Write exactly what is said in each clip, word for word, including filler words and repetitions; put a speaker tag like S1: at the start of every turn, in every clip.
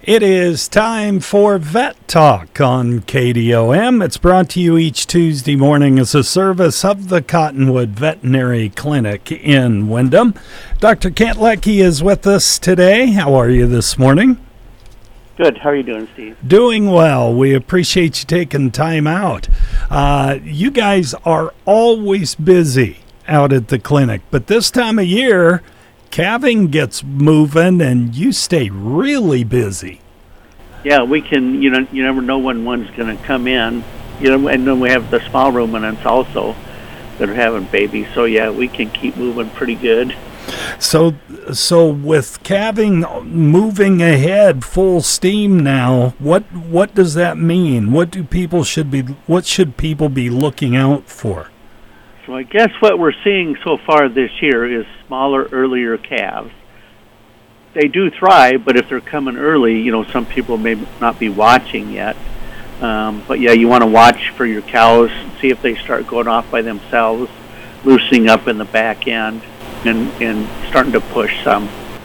S1: It is time for Vet Talk on K D O M. It's brought to you each Tuesday morning as a service of the Cottonwood Veterinary Clinic in Windham. Doctor Kent Leckie is with us today. How are you this morning?
S2: Good. How are you doing, Steve?
S1: Doing well. We appreciate you taking time out. Uh, you guys are always busy out at the clinic, but this time of year, calving gets moving and you stay really busy.
S2: Yeah, we can, you know, you never know when one's going to come in. You know, and then we have the small ruminants also that are having babies. So, yeah, we can keep moving pretty good.
S1: So, so with calving moving ahead full steam now, what what does that mean? What do people should be what should people be looking out for?
S2: So I guess what we're seeing so far this year is smaller, earlier calves. They do thrive, but if they're coming early, you know, some people may not be watching yet. Um, but yeah, you want to watch for your cows, see if they start going off by themselves, loosening up in the back end, and, and starting to push some.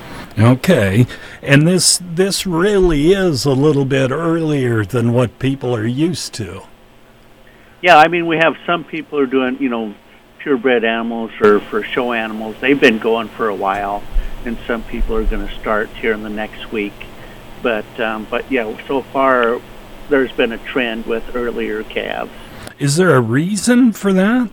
S1: Okay, and this this really is a little bit earlier than what people are used to.
S2: Yeah, I mean, we have some people who are doing, you know, purebred animals or for show animals. They've been going for a while, and some people are going to start here in the next week. But, um, but yeah, so far there's been a trend with earlier calves.
S1: Is there a reason for that?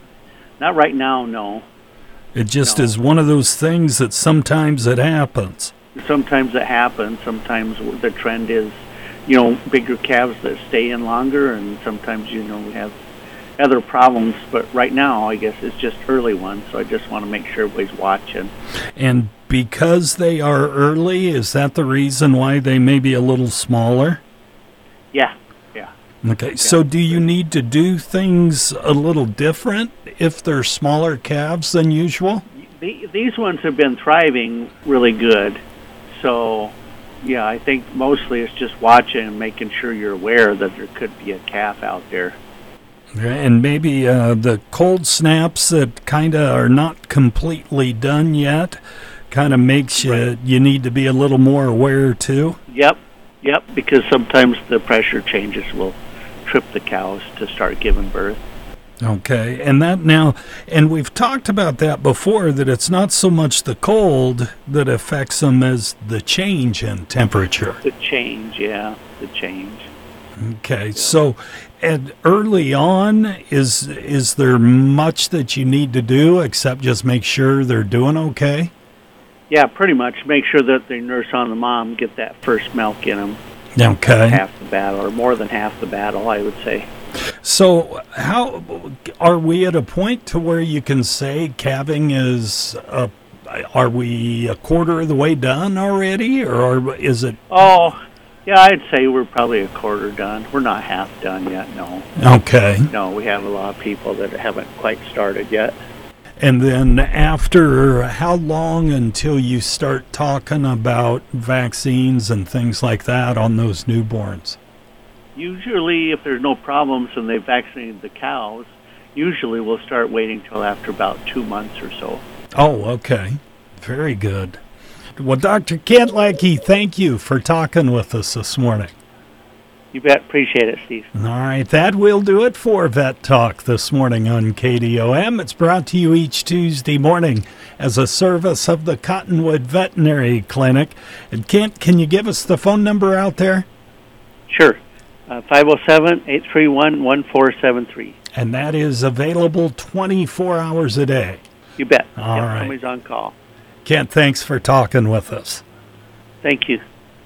S2: Not right now, no.
S1: It just
S2: no.
S1: is one of those things that sometimes it happens.
S2: Sometimes it happens. Sometimes the trend is, you know, bigger calves that stay in longer, and sometimes, you know, we have other problems. But right now, I guess it's just early ones, so I just want to make sure everybody's watching.
S1: And because they are early, is that the reason why they may be a little smaller?
S2: Yeah, yeah.
S1: Okay,
S2: yeah.
S1: So do you need to do things a little different if they're smaller calves than usual?
S2: The, these ones have been thriving really good, so yeah, I think mostly it's just watching and making sure you're aware that there could be a calf out there.
S1: And maybe uh, the cold snaps that kind of are not completely done yet kind of makes you,
S2: right.
S1: you need to be a little more aware too?
S2: Yep, yep, because sometimes the pressure changes will trip the cows to start giving birth.
S1: Okay, and that now, and we've talked about that before, that it's not so much the cold that affects them as the change in temperature.
S2: The change, yeah, the change.
S1: Okay, so and early on, is is there much that you need to do except just make sure they're doing okay?
S2: Yeah, pretty much. Make sure that they nurse on the mom, get that first milk in them.
S1: Okay.
S2: Half the battle, or more than half the battle, I would say.
S1: So how are we at a point to where you can say calving is, a, are we a quarter of the way done already, or is it?
S2: Oh, yeah, I'd say we're probably a quarter done. We're not half done yet, no.
S1: Okay.
S2: No, we have a lot of people that haven't quite started yet.
S1: And then after, how long until you start talking about vaccines and things like that on those newborns?
S2: Usually, if there's no problems and they've vaccinated the cows, usually we'll start waiting till after about two months or so.
S1: Oh, okay. Very good. Well, Doctor Kent Leckie, thank you for talking with us this morning.
S2: You bet. Appreciate it, Steve.
S1: All right, that will do it for Vet Talk this morning on K D O M. It's brought to you each Tuesday morning as a service of the Cottonwood Veterinary Clinic. And Kent, can you give us the phone number out there?
S2: Sure. Uh, five oh seven, eight three one, one four seven three.
S1: And that is available twenty-four hours a day.
S2: You bet.
S1: All
S2: yep,
S1: right.
S2: Somebody's on call.
S1: Kent, thanks for talking with us.
S2: Thank you.